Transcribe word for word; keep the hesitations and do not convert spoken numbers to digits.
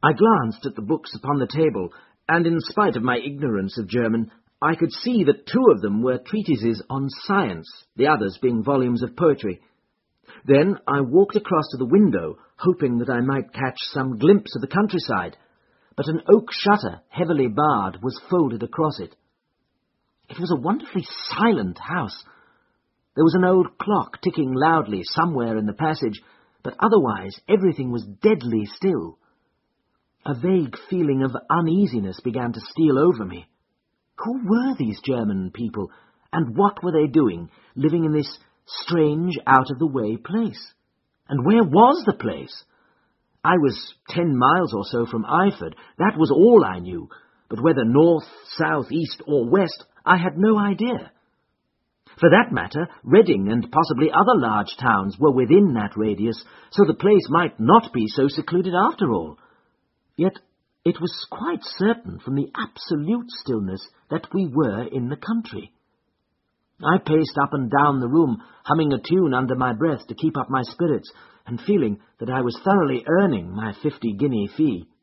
I glanced at the books upon the table, and in spite of my ignorance of German, I could see that two of them were treatises on science, the others being volumes of poetry. Then I walked across to the window, hoping that I might catch some glimpse of the countryside, but an oak shutter, heavily barred, was folded across it. It was a wonderfully silent house. There was an old clock ticking loudly somewhere in the passage, but otherwise everything was deadly still. A vague feeling of uneasiness began to steal over me. Who were these German people, and what were they doing, living in this strange, out-of-the-way place? And where was the place? I was ten miles or so from Eyford. That was all I knew, but whether north, south, east, or west, I had no idea. For that matter, Reading and possibly other large towns were within that radius, so the place might not be so secluded after all. Yet it was quite certain from the absolute stillness that we were in the country. I paced up and down the room, humming a tune under my breath to keep up my spirits, and feeling that I was thoroughly earning my fifty-guinea fee.